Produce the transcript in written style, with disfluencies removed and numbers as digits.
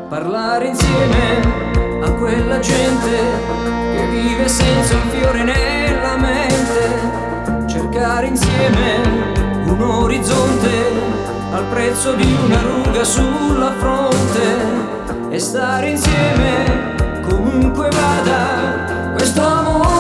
parlare insieme a quella gente che vive senza un fiore nella mente, cercare insieme un orizzonte al prezzo di una ruga sulla fronte e stare insieme comunque vada questo amore.